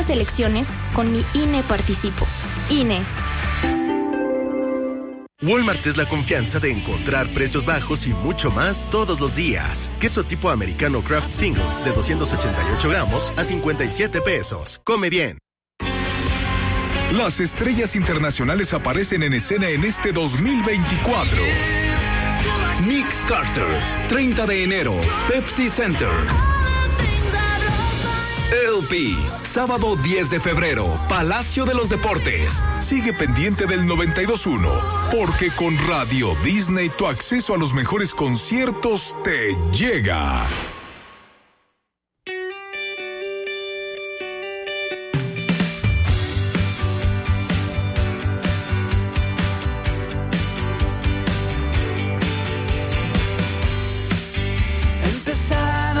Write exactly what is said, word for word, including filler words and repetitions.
elecciones con mi I N E Participo. I N E. Walmart es la confianza de encontrar precios bajos y mucho más todos los días. Queso tipo americano Kraft Singles de doscientos ochenta y ocho gramos a cincuenta y siete pesos. Come bien. Las estrellas internacionales aparecen en escena en este dos mil veinticuatro. Nick Carter, treinta de enero, Pepsi Center. L P, sábado diez de febrero, Palacio de los Deportes. Sigue pendiente del noventa y dos punto uno, porque con Radio Disney tu acceso a los mejores conciertos te llega.